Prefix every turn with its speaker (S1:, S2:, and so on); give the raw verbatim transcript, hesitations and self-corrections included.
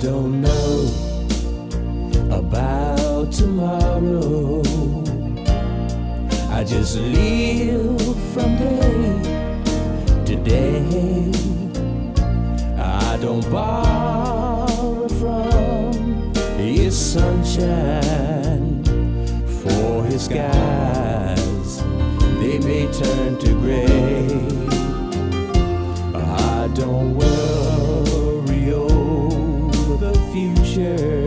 S1: don't know about tomorrow. I just live from day to day. I don't borrow from his sunshine, for his skies, they may turn to gray. I don't worry over the future.